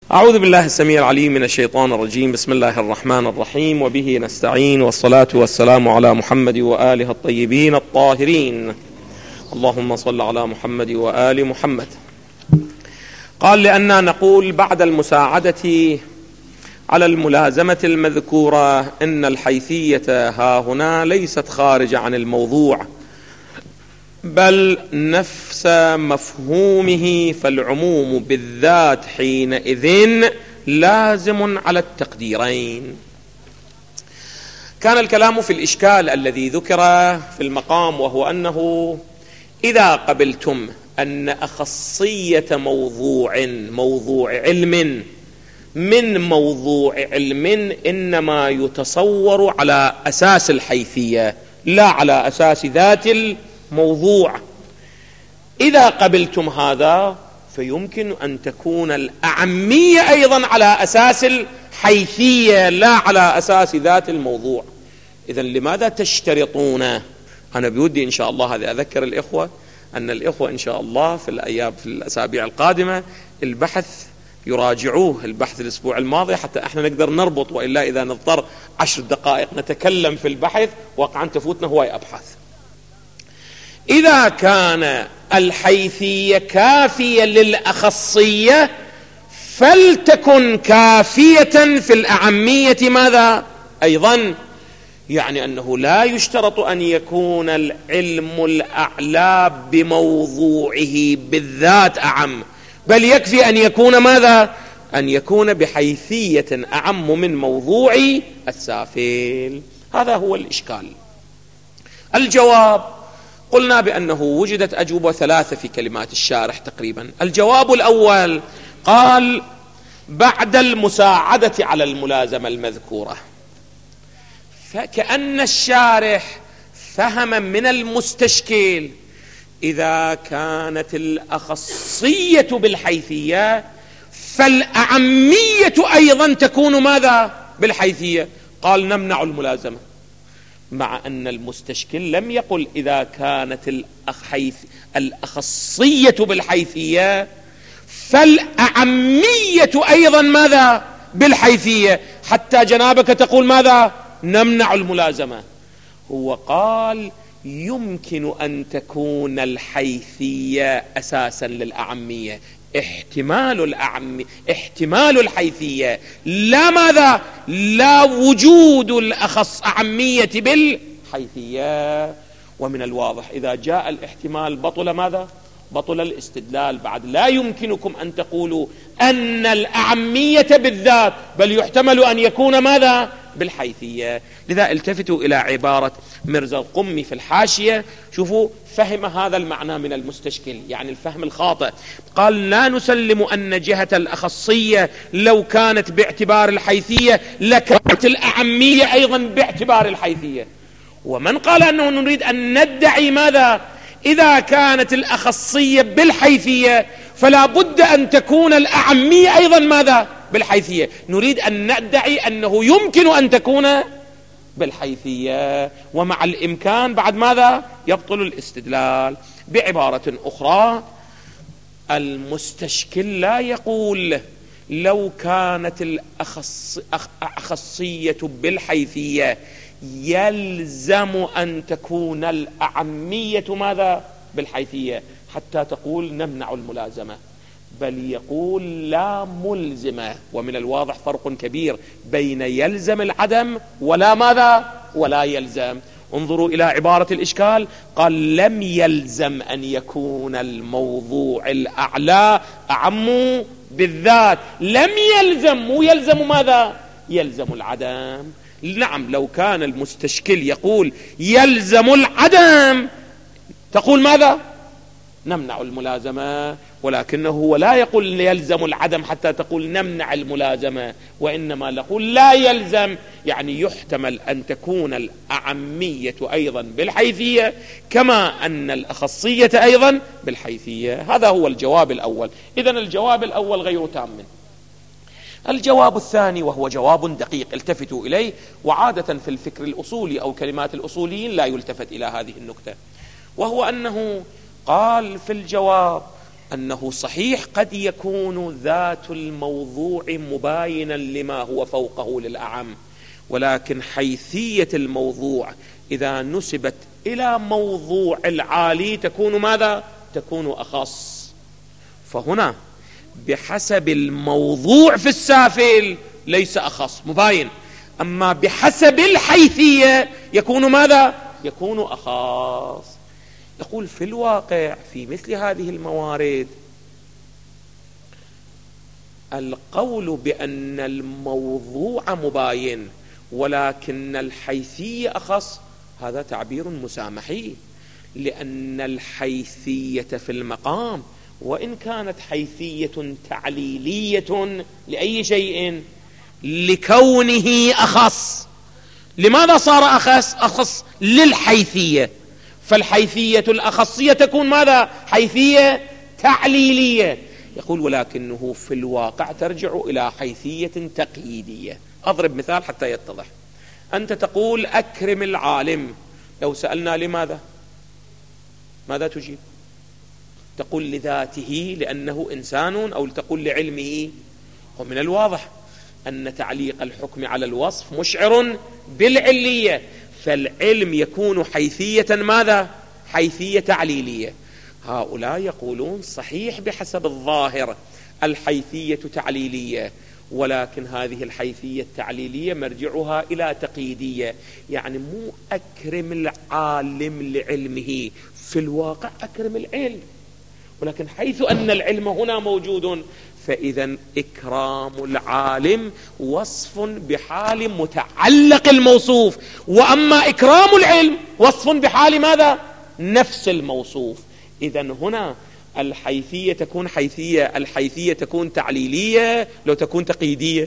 أعوذ بالله السميع العليم من الشيطان الرجيم. بسم الله الرحمن الرحيم، وبه نستعين، والصلاة والسلام على محمد وآله الطيبين الطاهرين. اللهم صل على محمد وآل محمد. قال: لأننا نقول بعد المساعدة على الملازمة المذكورة إن الحيثية هاهنا ليست خارجة عن الموضوع، بل نفس مفهومه، فالعموم بالذات حينئذ لازم على التقديرين. كان الكلام في الإشكال الذي ذكر في المقام، وهو أنه إذا قبلتم أن أخصية موضوع علم من موضوع علم إنما يتصور على أساس الحيثية لا على أساس ذات الموضوع، إذا قبلتم هذا فيمكن أن تكون الأعمية أيضا على أساس الحيثية لا على أساس ذات الموضوع. إذن لماذا تشترطون؟ أنا بودي إن شاء الله هذا أذكر الإخوة أن الإخوة إن شاء الله في الأسابيع القادمة البحث يراجعوه، البحث الأسبوع الماضي، حتى احنا نقدر نربط، وإلا إذا نضطر 10 دقائق نتكلم في البحث واقعا تفوتنا هواي أبحاث. إذا كان الحيثية كافية للأخصية فلتكن كافية في الأعمية ماذا؟ أيضا يعني أنه لا يشترط أن يكون العلم الأعلى بموضوعه بالذات أعم، بل يكفي أن يكون ماذا؟ أن يكون بحيثية أعم من موضوع السافل. هذا هو الإشكال. الجواب: قلنا بأنه وجدت أجوبة 3 في كلمات الشارح تقريبا. الجواب الأول قال: بعد المساعدة على الملازمة المذكورة، فكأن الشارح فهم من المستشكل إذا كانت الأخصية بالحيثية فالأعمية أيضا تكون ماذا؟ بالحيثية. قال: نمنع الملازمة، مع أن المستشكل لم يقل إذا كانت الأخصية بالحيثية فالأعمية أيضا ماذا؟ بالحيثية، حتى جنابك تقول ماذا؟ نمنع الملازمة. هو قال: يمكن أن تكون الحيثية أساسا للأعمية، احتمال الحيثية، لا ماذا؟ لا وجود الأخص أعمية بالحيثية. ومن الواضح إذا جاء الاحتمال بطل ماذا؟ بطل الاستدلال. بعد لا يمكنكم أن تقولوا أن الأعمية بالذات، بل يحتمل أن يكون ماذا؟ بالحيثية. لذا التفتوا إلى عبارة مرزا القمي في الحاشية، شوفوا فهم هذا المعنى من المستشكل، يعني الفهم الخاطئ. قال: لا نسلم أن جهة الأخصية لو كانت باعتبار الحيثية لكانت الأعمية أيضا باعتبار الحيثية. ومن قال أنه نريد أن ندعي ماذا؟ إذا كانت الأخصية بالحيثية فلا بد أن تكون الأعمية أيضا ماذا؟ بالحيثية. نريد أن ندعي أنه يمكن أن تكون بالحيثية، ومع الإمكان بعد ماذا؟ يبطل الاستدلال. بعبارة أخرى، المستشكل لا يقول لو كانت الأخصية بالحيثية يلزم أن تكون الأعمية ماذا؟ بالحيثية حتى تقول نمنع الملازمة، بل يقول لا ملزمة. ومن الواضح فرق كبير بين يلزم العدم ولا ماذا؟ ولا يلزم. انظروا إلى عبارة الإشكال. قال: لم يلزم أن يكون الموضوع الأعلى أعم بالذات. لم يلزم، مو يلزم ماذا؟ يلزم العدم. نعم، لو كان المستشكل يقول يلزم العدم تقول ماذا؟ نمنع الملازمة. ولكنه هو لا يقول يلزم العدم حتى تقول نمنع الملازمة، وإنما نقول لا يلزم، يعني يحتمل أن تكون الأعمية أيضا بالحيثية كما أن الأخصية أيضا بالحيثية. هذا هو الجواب الأول. إذن الجواب الأول غير تام. الجواب الثاني وهو جواب دقيق، التفتوا إليه، وعادة في الفكر الأصولي أو كلمات الأصوليين لا يلتفت إلى هذه النكتة، وهو أنه قال في الجواب: أنه صحيح قد يكون ذات الموضوع مباينا لما هو فوقه للأعم، ولكن حيثية الموضوع إذا نسبت إلى موضوع العالي تكون ماذا؟ تكون أخص. فهنا بحسب الموضوع في السافل ليس أخص مباين، أما بحسب الحيثية يكون ماذا؟ يكون أخص. يقول في الواقع في مثل هذه الموارد القول بأن الموضوع مباين ولكن الحيثية أخص هذا تعبير مسامحي، لأن الحيثية في المقام وإن كانت حيثية تعليلية لأي شيء لكونه أخص. لماذا صار أخص؟ أخص للحيثية، فالحيثية الأخصية تكون ماذا؟ حيثية تعليلية. يقول ولكنه في الواقع ترجع إلى حيثية تقييدية. أضرب مثال حتى يتضح. أنت تقول أكرم العالم، لو سألنا لماذا ماذا تجيب؟ تقول لذاته لأنه إنسان، أو تقول لعلمه؟ ومن الواضح أن تعليق الحكم على الوصف مشعر بالعلية، فالعلم يكون حيثية ماذا؟ حيثية تعليلية. هؤلاء يقولون صحيح بحسب الظاهر الحيثية تعليلية، ولكن هذه الحيثية التعليلية مرجعها إلى تقييدية، يعني مو أكرم العالم لعلمه، في الواقع أكرم العلم، ولكن حيث أن العلم هنا موجود فإذا إكرام العالم وصف بحال متعلق الموصوف، وأما إكرام العلم وصف بحال ماذا؟ نفس الموصوف. إذا هنا الحيثية تكون الحيثية تكون تعليلية، لو تكون تقييدية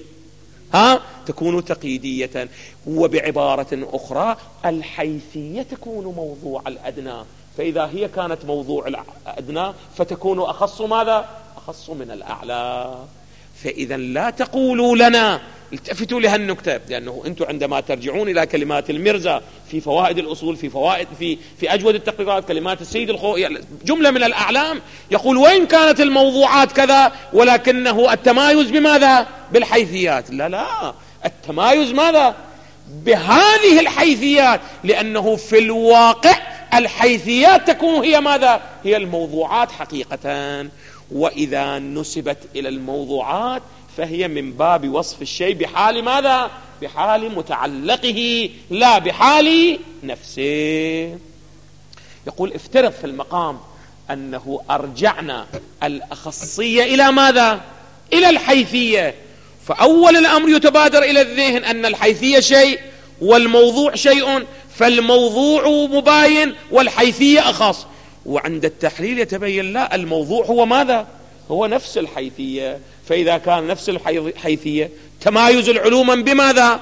تكون تقييدية. وبعبارة أخرى الحيثية تكون موضوع الأدنى، فإذا هي كانت موضوع الأدنى فتكون أخص ماذا؟ أخص من الأعلى. فإذا لا تقولوا لنا، التفتوا لهالنكتة، لأنه أنتم عندما ترجعون إلى كلمات المرزا في فوائد الأصول، في أجود التقريرات، كلمات السيد الخوئي، جملة من الأعلام يقول وإن كانت الموضوعات كذا ولكنه التمايز بماذا؟ بالحيثيات. لا، التمايز ماذا؟ بهذه الحيثيات، لأنه في الواقع الحيثيات تكون هي ماذا؟ هي الموضوعات حقيقة. وإذا نسبت إلى الموضوعات فهي من باب وصف الشيء بحال ماذا؟ بحال متعلقه لا بحال نفسه. يقول افترض في المقام أنه أرجعنا الأخصية إلى ماذا؟ إلى الحيثية، فأول الأمر يتبادر إلى الذهن أن الحيثية شيء والموضوع شيء، فالموضوع مباين والحيثية أخص. وعند التحليل يتبين لا، الموضوع هو ماذا؟ هو نفس الحيثية. فإذا كان نفس الحيثية تمايز العلوم بماذا؟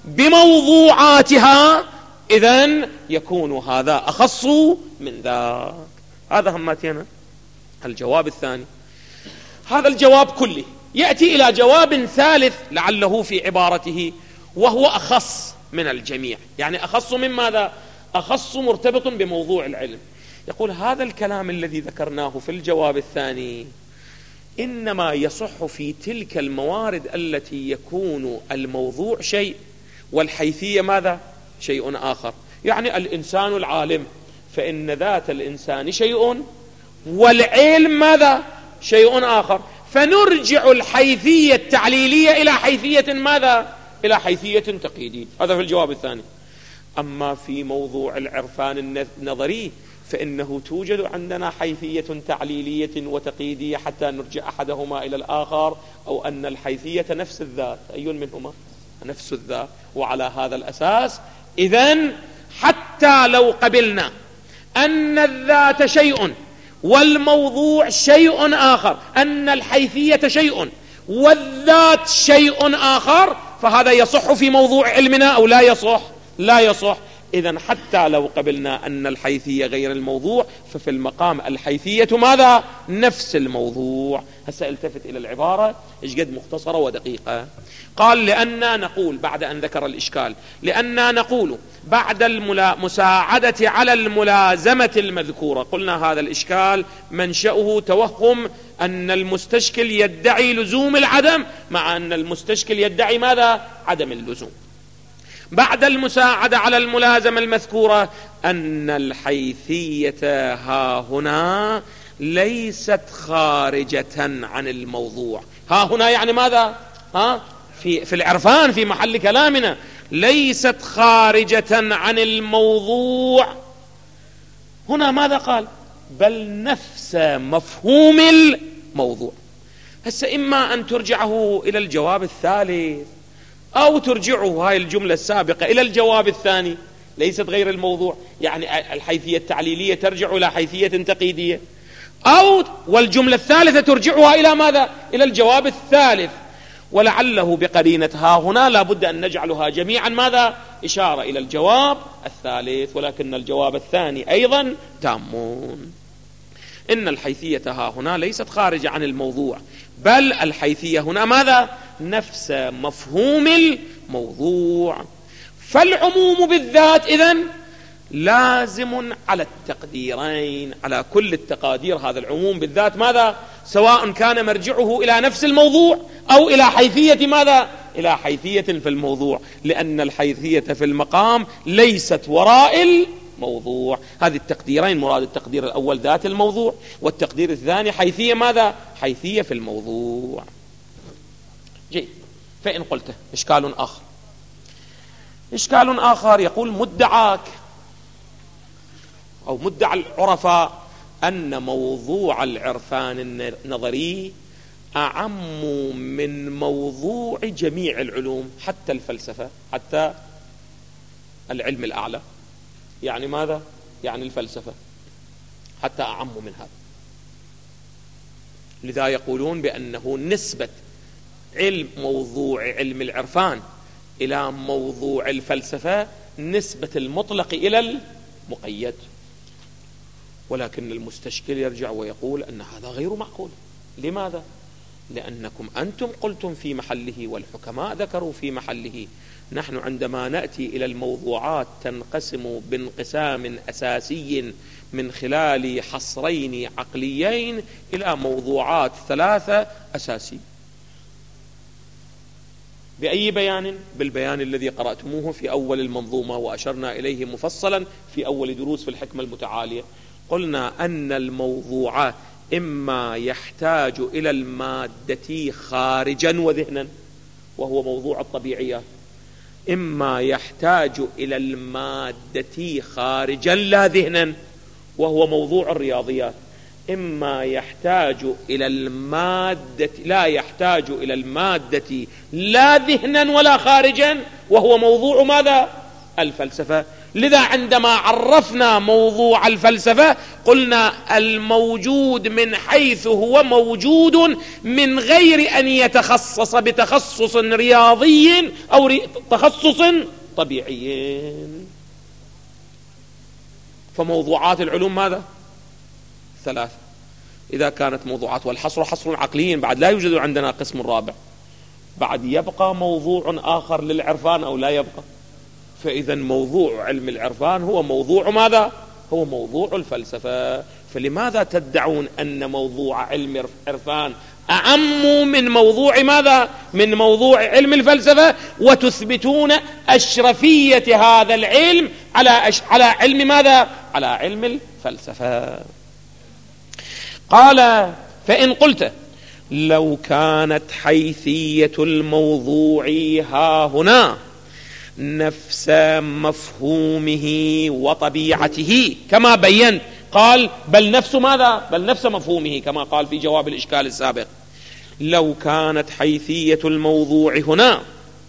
بموضوعاتها، إذن يكون هذا أخص من ذاك. هذا همتنا. الجواب الثاني، هذا الجواب كله يأتي إلى جواب ثالث لعله في عبارته، وهو أخص من الجميع، يعني أخص من ماذا؟ أخص مرتبط بموضوع العلم. يقول هذا الكلام الذي ذكرناه في الجواب الثاني إنما يصح في تلك الموارد التي يكون الموضوع شيء والحيثية ماذا؟ شيء آخر. يعني الإنسان العالم، فإن ذات الإنسان شيء والعلم ماذا؟ شيء آخر، فنرجع الحيثية التعليلية إلى حيثية ماذا؟ إلى حيثية تقييدية. هذا في الجواب الثاني. أما في موضوع العرفان النظري فإنه توجد عندنا حيثية تعليلية وتقييدية حتى نرجع أحدهما إلى الآخر، أو أن الحيثية نفس الذات. أي منهما؟ نفس الذات. وعلى هذا الأساس إذن حتى لو قبلنا أن الذات شيء والموضوع شيء آخر، أن الحيثية شيء والذات شيء آخر، فهذا يصح في موضوع علمنا أو لا يصح؟ لا يصح. إذن حتى لو قبلنا أن الحيثية غير الموضوع، ففي المقام الحيثية ماذا؟ نفس الموضوع. هسه التفت إلى العبارة إيش قد مختصرة ودقيقة. قال لأننا نقول، بعد أن ذكر الإشكال، لأننا نقول بعد المساعدة على الملازمة المذكورة. قلنا هذا الإشكال منشأه توهم أن المستشكل يدعي لزوم العدم، مع أن المستشكل يدعي ماذا؟ عدم اللزوم. بعد المساعدة على الملازمة المذكورة أن الحيثية ها هنا ليست خارجة عن الموضوع. ها هنا يعني ماذا؟ في العرفان في محل كلامنا، ليست خارجة عن الموضوع. هنا ماذا قال؟ بل نفس مفهوم الموضوع. هسه إما أن ترجعه إلى الجواب الثالث، أو ترجعه هاي الجملة السابقة إلى الجواب الثاني، ليست غير الموضوع، يعني الحيثية التعليلية ترجع إلى حيثية تقييدية، أو والجملة الثالثة ترجعها إلى ماذا؟ إلى الجواب الثالث. ولعله بقرينة ها هنا لابد أن نجعلها جميعا ماذا؟ إشارة إلى الجواب الثالث، ولكن الجواب الثاني أيضا تامون. إن الحيثية ها هنا ليست خارجة عن الموضوع، بل الحيثية هنا ماذا؟ نفس مفهوم الموضوع. فالعموم بالذات إذن لازم على التقديرين، على كل التقادير. هذا العموم بالذات ماذا؟ سواء كان مرجعه إلى نفس الموضوع أو إلى حيثية ماذا؟ إلى حيثية في الموضوع، لأن الحيثية في المقام ليست وراء الموضوع. هذه التقديرين، مراد التقدير الأول ذات الموضوع، والتقدير الثاني حيثية ماذا؟ حيثية في الموضوع. جيد. فإن قلت إشكال آخر، إشكال آخر يقول مدعاك أو مدعى العرفاء أن موضوع العرفان النظري أعم من موضوع جميع العلوم، حتى الفلسفة، حتى العلم الأعلى. يعني ماذا؟ يعني الفلسفة حتى أعم من هذا. لذا يقولون بأنه نسبة موضوع علم العرفان إلى موضوع الفلسفة نسبة المطلق إلى المقيد. ولكن المستشكل يرجع ويقول أن هذا غير معقول. لماذا؟ لأنكم أنتم قلتم في محله والحكماء ذكروا في محله. نحن عندما نأتي إلى الموضوعات تنقسم بانقسام أساسي من خلال حصرين عقليين إلى موضوعات ثلاثة أساسية. بأي بيان؟ بالبيان الذي قرأتموه في أول المنظومة وأشرنا إليه مفصلا في أول دروس في الحكمة المتعالية. قلنا أن الموضوع إما يحتاج إلى المادة خارجا وذهنا وهو موضوع الطبيعيات، إما يحتاج إلى المادة خارجا لا ذهنا وهو موضوع الرياضيات، إما يحتاج إلى المادة لا يحتاج إلى المادة لا ذهنا ولا خارجا وهو موضوع ماذا؟ الفلسفة. لذا عندما عرفنا موضوع الفلسفة قلنا الموجود من حيث هو موجود من غير أن يتخصص بتخصص رياضي أو تخصص طبيعي. فموضوعات العلوم ماذا؟ ثلاث. إذا كانت موضوعات والحصر حصر عقلي، بعد لا يوجد عندنا قسم رابع، بعد يبقى موضوع آخر للعرفان أو لا يبقى. فإذا موضوع علم العرفان هو موضوع ماذا؟ هو موضوع الفلسفة. فلماذا تدعون أن موضوع علم العرفان أعم من موضوع ماذا؟ من موضوع علم الفلسفة، وتثبتون أشرفية هذا العلم على علم ماذا؟ على علم الفلسفة. قال فإن قلت لو كانت حيثية الموضوع ها هنا نفس مفهومه وطبيعته كما بينت، قال بل نفس ماذا؟ بل نفس مفهومه كما قال في جواب الإشكال السابق. لو كانت حيثية الموضوع هنا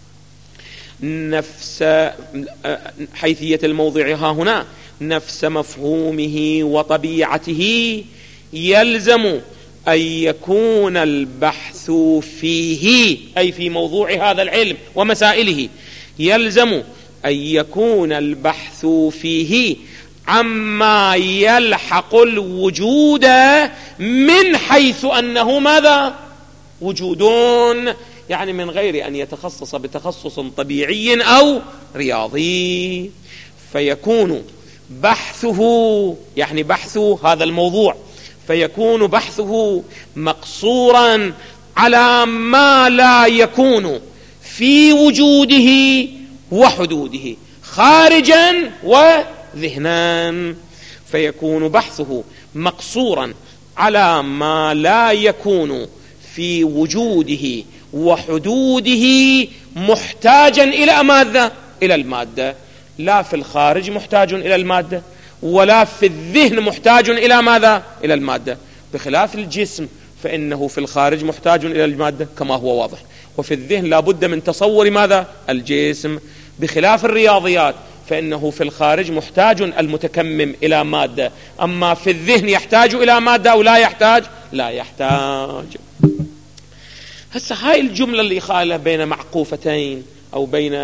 نفس حيثية الموضوع ها هنا نفس مفهومه وطبيعته يلزم أن يكون البحث فيه أي في موضوع هذا العلم ومسائله، يلزم أن يكون البحث فيه عما يلحق الوجود من حيث أنه ماذا؟ وجودون، يعني من غير أن يتخصص بتخصص طبيعي أو رياضي. فيكون بحثه، يعني بحث هذا الموضوع، فيكون بحثه مقصورا على ما لا يكون في وجوده وحدوده خارجا وذهنا. فيكون بحثه مقصورا على ما لا يكون في وجوده وحدوده محتاجا إلى ماذا؟ إلى المادة. لا في الخارج محتاج إلى المادة، ولا في الذهن محتاج إلى ماذا؟ إلى المادة. بخلاف الجسم فإنه في الخارج محتاج إلى المادة كما هو واضح، وفي الذهن لا بد من تصور ماذا؟ الجسم. بخلاف الرياضيات فإنه في الخارج محتاج المتكمم إلى مادة، أما في الذهن يحتاج إلى مادة أو لا يحتاج؟ لا يحتاج. هسه هاي الجملة اللي خالة بين معقوفتين أو بين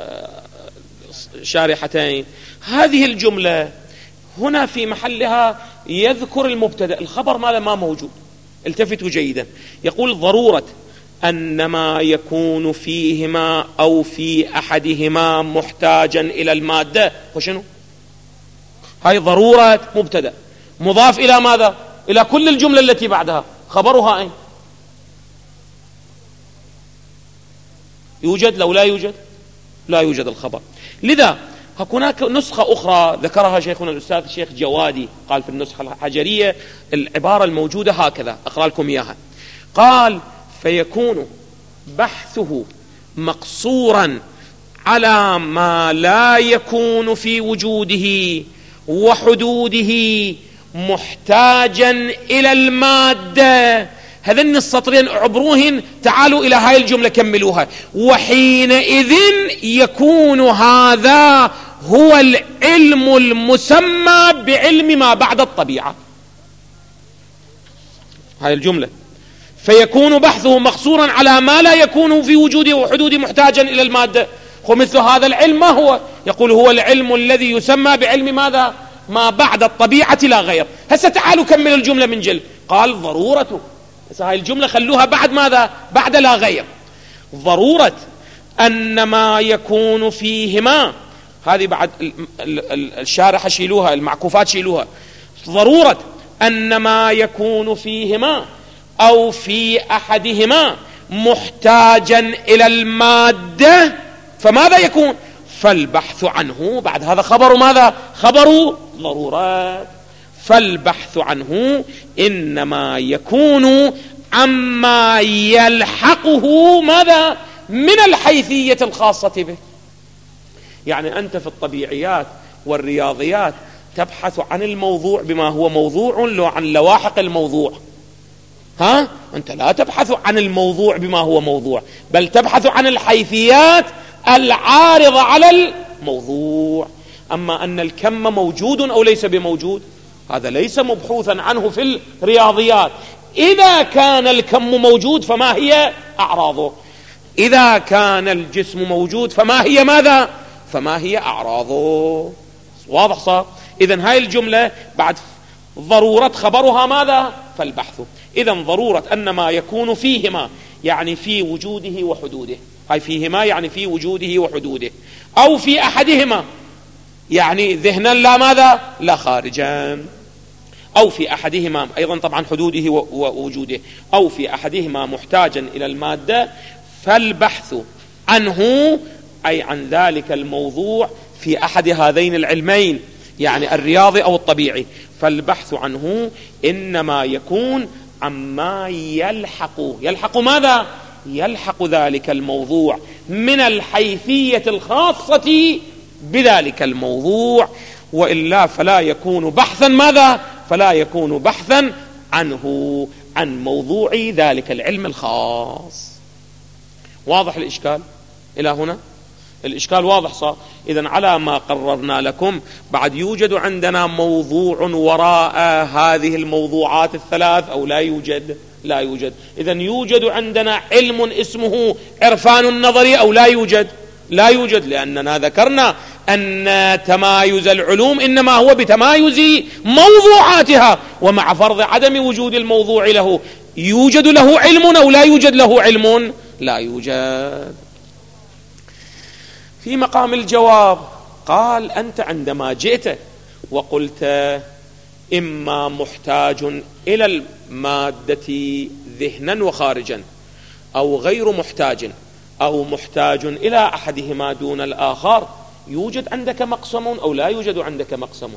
شارحتين، هذه الجملة هنا في محلها يذكر المبتدأ، الخبر ماذا؟ ما موجود. التفتوا جيدا، يقول ضرورة أن ما يكون فيهما أو في أحدهما محتاجا إلى المادة. وشنو؟ هاي ضرورة مبتدأ مضاف إلى ماذا؟ إلى كل الجملة التي بعدها. خبرها أين؟ يوجد لو لا يوجد؟ لا يوجد الخبر. لذا هناك نسخة أخرى ذكرها شيخنا الأستاذ الشيخ جوادي، قال في النسخة الحجرية العبارة الموجودة هكذا، أقرأ لكم إياها. قال: فيكون بحثه مقصورا على ما لا يكون في وجوده وحدوده محتاجا إلى المادة. هذين السطرين اعبروهن، تعالوا إلى هاي الجملة كملوها. وحينئذ يكون هذا هو العلم المسمى بعلم ما بعد الطبيعة. هاي الجملة، فيكون بحثه مقصورا على ما لا يكون في وجوده وحدوده محتاجا إلى المادة. ومثل هذا العلم ما هو؟ يقول هو العلم الذي يسمى بعلم ماذا؟ ما بعد الطبيعة لا غير. هسه تعالوا كمل الجملة من جل. قال ضرورته، هسه هاي الجملة خلوها بعد ماذا؟ بعد لا غير. ضرورة أن ما يكون فيهما، هذه بعد الشارحة شيلوها، المعكوفات شيلوها. ضرورة أن ما يكون فيهما أو في أحدهما محتاجا إلى المادة، فماذا يكون؟ فالبحث عنه. بعد هذا خبر ماذا؟ خبر ضرورات. فالبحث عنه إنما يكون عما يلحقه ماذا؟ من الحيثية الخاصة به. يعني أنت في الطبيعيات والرياضيات تبحث عن الموضوع بما هو موضوع لو عن لواحق الموضوع. أنت لا تبحث عن الموضوع بما هو موضوع، بل تبحث عن الحيثيات العارضة على الموضوع. أما أن الكم موجود أو ليس بموجود، هذا ليس مبحوثا عنه في الرياضيات. إذا كان الكم موجود فما هي أعراضه؟ إذا كان الجسم موجود فما هي ماذا؟ فما هي أعراضه؟ واضح صار؟ إذن هاي الجملة بعد ضرورة خبرها ماذا؟ فالبحث. إذن ضرورة أن ما يكون فيهما يعني في وجوده وحدوده، هاي فيهما يعني في وجوده وحدوده، أو في أحدهما يعني ذهنا لا ماذا؟ لا خارجا، أو في أحدهما أيضا طبعا حدوده ووجوده، أو في أحدهما محتاجا إلى المادة. فالبحث عنه أي عن ذلك الموضوع في أحد هذين العلمين، يعني الرياضي أو الطبيعي. فالبحث عنه إنما يكون عما يلحق ماذا؟ يلحق ذلك الموضوع من الحيثية الخاصة بذلك الموضوع، وإلا فلا يكون بحثا ماذا؟ فلا يكون بحثا عنه، عن موضوع ذلك العلم الخاص. واضح الإشكال إلى هنا؟ الإشكال واضح صار. إذن على ما قررنا لكم بعد يوجد عندنا موضوع وراء هذه الموضوعات الثلاث أو لا يوجد؟ لا يوجد. إذن يوجد عندنا علم اسمه عرفان النظري أو لا يوجد؟ لا يوجد، لأننا ذكرنا أن تمايز العلوم إنما هو بتمايز موضوعاتها، ومع فرض عدم وجود الموضوع له يوجد له علم أو لا يوجد له علم؟ لا يوجد. في مقام الجواب قال: أنت عندما جئت وقلت إما محتاج إلى المادة ذهنا وخارجا، أو غير محتاج، أو محتاج إلى أحدهما دون الآخر، يوجد عندك مقسم أو لا يوجد عندك مقسم؟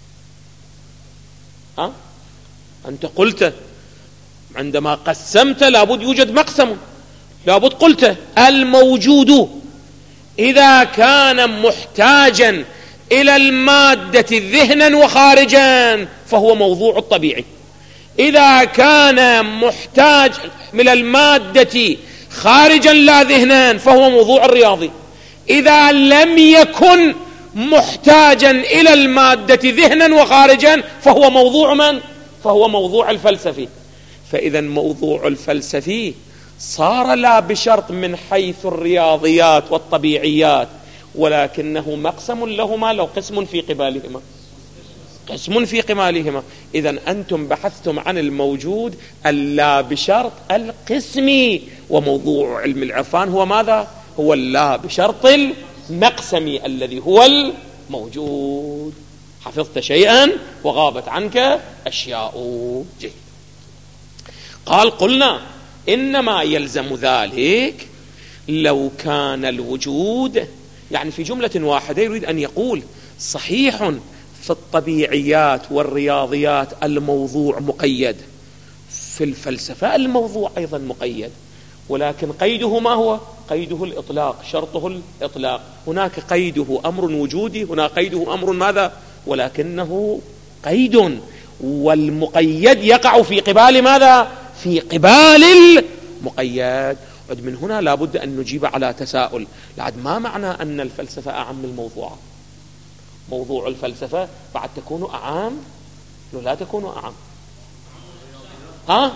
أنت قلت عندما قسمت لابد يوجد مقسم، لابد قلت الموجود إذا كان محتاجا إلى المادة ذهنا وخارجا فهو موضوع الطبيعي، إذا كان محتاج من المادة خارجا لا ذهنا فهو موضوع الرياضي، إذا لم يكن محتاجا إلى المادة ذهنا وخارجا فهو موضوع من؟ فهو موضوع الفلسفي. فإذا موضوع الفلسفي صار لا بشرط من حيث الرياضيات والطبيعيات، ولكنه مقسم لهما لو قسم في قبالهما، قسم في قبالهما. إذن أنتم بحثتم عن الموجود اللا بشرط القسمي، وموضوع علم العرفان هو ماذا؟ هو اللا بشرط المقسمي الذي هو الموجود. حفظت شيئا وغابت عنك أشياء. جيد. قال: قلنا إنما يلزم ذلك لو كان الوجود، يعني في جملة واحدة يريد أن يقول: صحيح في الطبيعيات والرياضيات الموضوع مقيد، في الفلسفة الموضوع أيضا مقيد، ولكن قيده ما هو؟ قيده الإطلاق، شرطه الإطلاق. هناك قيده أمر وجودي، هنا قيده أمر ماذا؟ ولكنه قيد، والمقيد يقع في قبال ماذا؟ في قبال المقيد. من هنا لابد أن نجيب على تساؤل: لعد ما معنى أن الفلسفة أعم الموضوعات؟ موضوع الفلسفة بعد تكون أعام لا تكون أعام؟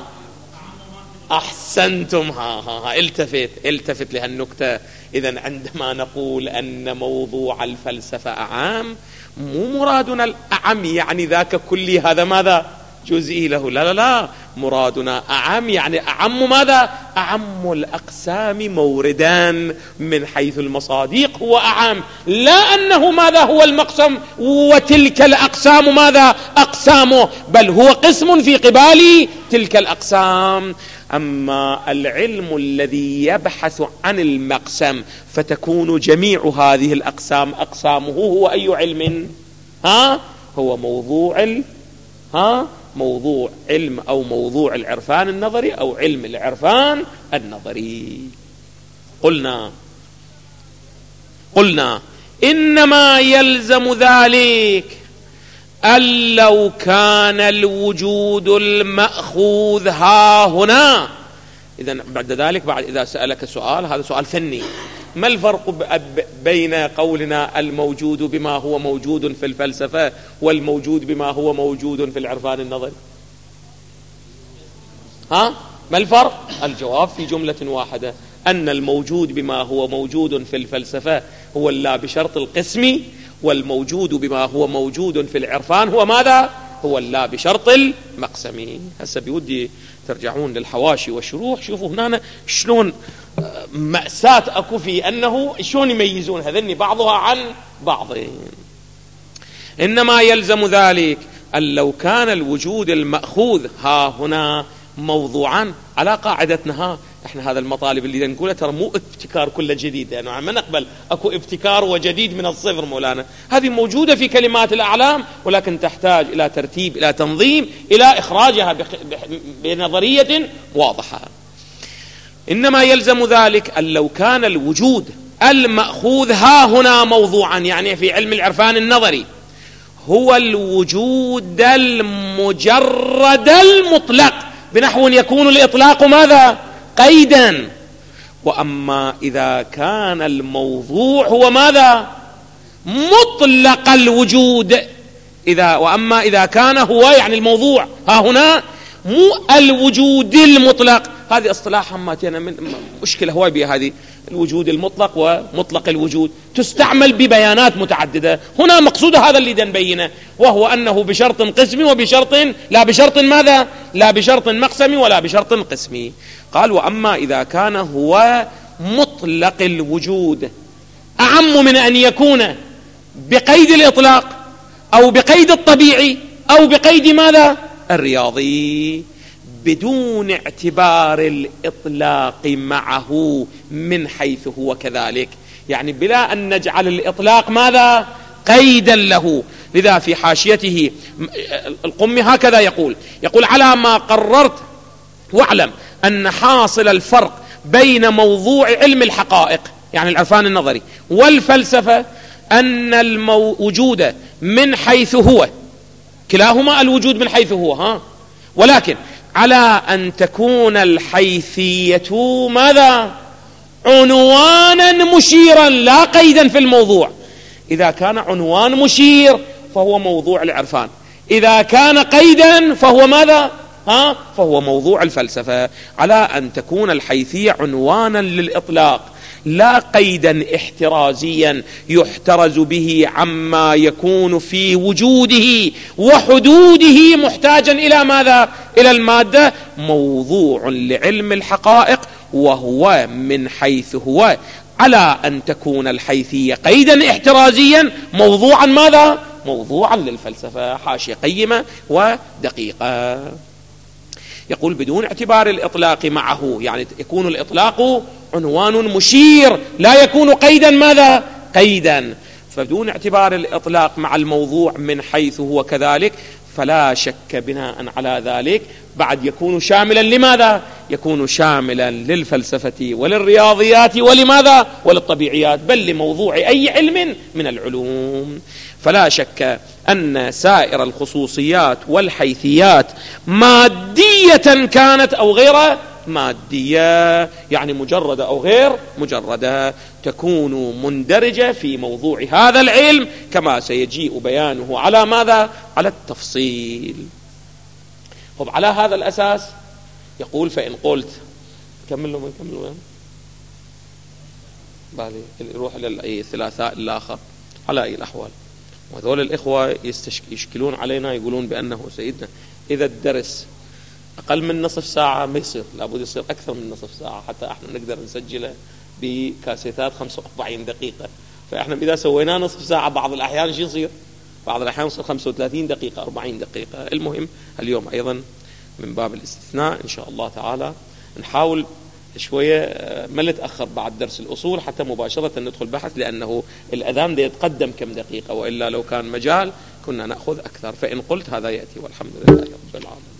أحسنتم. التفت لهالنكتة. إذن عندما نقول أن موضوع الفلسفة أعام، مو مرادنا الأعم يعني ذاك كلي، هذا ماذا؟ جزئي له. لا لا لا، مرادنا أعم يعني أعم ماذا؟ أعم الأقسام موردا من حيث المصادق هو أعم، لا أنه ماذا هو المقسم وتلك الأقسام ماذا أقسامه، بل هو قسم في قبال تلك الأقسام. أما العلم الذي يبحث عن المقسم فتكون جميع هذه الأقسام أقسامه هو أي علم؟ هو موضوع علم أو موضوع العرفان النظري أو علم العرفان النظري. قلنا إنما يلزم ذلك أن لو كان الوجود المأخوذ ها هنا. إذن بعد ذلك، بعد إذا سألك سؤال، هذا سؤال فني: ما الفرق بين قولنا الموجود بما هو موجود في الفلسفة والموجود بما هو موجود في العرفان النظري؟ ما الفرق؟ الجواب في جملة واحدة: أن الموجود بما هو موجود في الفلسفة هو اللا بشرط القسم، والموجود بما هو موجود في العرفان هو ماذا؟ هو اللا بشرط المقسم. هسه بودي ترجعون للحواشي والشروح، شوفوا هنا شلون مأساة أكو في أنه شلون يميزون هذني بعضها عن بعض. إنما يلزم ذلك أن لو كان الوجود المأخوذ ها هنا موضوعا على قاعدتنا. احنا هذا المطالب اللي نقوله ترى مو ابتكار كله جديد، لأنه يعني ما نقبل اكو ابتكار وجديد من الصفر مولانا. هذه موجودة في كلمات الأعلام، ولكن تحتاج إلى ترتيب، إلى تنظيم، إلى إخراجها بنظرية واضحة. إنما يلزم ذلك أن لو كان الوجود المأخوذ ها هنا موضوعا، يعني في علم العرفان النظري، هو الوجود المجرد المطلق، بنحو يكون الإطلاق ماذا؟ قيدا. وأما إذا كان الموضوع هو ماذا؟ مطلق الوجود. وأما إذا كان هو يعني الموضوع ها هنا مو الوجود المطلق، هذه اصطلاح هماتنا من مشكلة هواي بها هذه الوجود المطلق ومطلق الوجود، تستعمل ببيانات متعددة. هنا مقصود هذا اللي نبينه، وهو أنه بشرط قسمي وبشرط لا بشرط ماذا؟ لا بشرط مقسمي ولا بشرط قسمي. قال وأما إذا كان هو مطلق الوجود أعم من أن يكون بقيد الإطلاق أو بقيد الطبيعي أو بقيد ماذا؟ الرياضي، بدون اعتبار الإطلاق معه من حيث هو كذلك، يعني بلا أن نجعل الإطلاق ماذا؟ قيدا له. لذا في حاشيته القمي هكذا يقول على ما قررت واعلم أن حاصل الفرق بين موضوع علم الحقائق يعني العرفان النظري والفلسفة أن الموجود من حيث هو، كلاهما الوجود من حيث هو ولكن على أن تكون الحيثية ماذا؟ عنوانا مشيرا لا قيدا في الموضوع. إذا كان عنوان مشير فهو موضوع العرفان، إذا كان قيدا فهو ماذا؟ فهو موضوع الفلسفة. على أن تكون الحيثية عنوانا للإطلاق لا قيدا احترازيا يحترز به عما يكون في وجوده وحدوده محتاجا إلى ماذا؟ إلى المادة. موضوع لعلم الحقائق وهو من حيث هو، على أن تكون الحيثية قيدا احترازيا موضوعا ماذا؟ موضوعا للفلسفة. حاشية قيمة ودقيقة. يقول بدون اعتبار الإطلاق معه، يعني يكون الإطلاق عنوان مشير لا يكون قيدا ماذا؟ قيدا. فبدون اعتبار الإطلاق مع الموضوع من حيث هو كذلك، فلا شك بناء على ذلك بعد يكون شاملا لماذا؟ يكون شاملا للفلسفة وللرياضيات ولماذا؟ وللطبيعيات، بل لموضوع أي علم من العلوم. فلا شك أن سائر الخصوصيات والحيثيات مادية كانت أو غير مادية، يعني مجردة أو غير مجردة، تكون مندرجة في موضوع هذا العلم كما سيجيء بيانه على ماذا؟ على التفصيل. طب على هذا الأساس يقول فإن قلت كملوا بالي يروح للثلاثاء الآخر على أي الأحوال. وهذول الإخوة يشكلون علينا، يقولون بأنه سيدنا إذا الدرس أقل من نصف ساعة ما يصير، لابد يصير أكثر من نصف ساعة حتى احنا نقدر نسجله بكاسيتات 45 دقيقة. فاحنا إذا سوينا نصف ساعة بعض الأحيان شو يصير؟ بعض الأحيان يصير 35 دقيقة 40 دقيقة. المهم اليوم أيضا من باب الاستثناء إن شاء الله تعالى نحاول شوية ما نتأخر بعد درس الأصول حتى مباشرة ندخل بحث، لأنه الأذان ده يتقدم كم دقيقة، وإلا لو كان مجال كنا نأخذ أكثر. فإن قلت هذا يأتي، والحمد لله رب العالمين.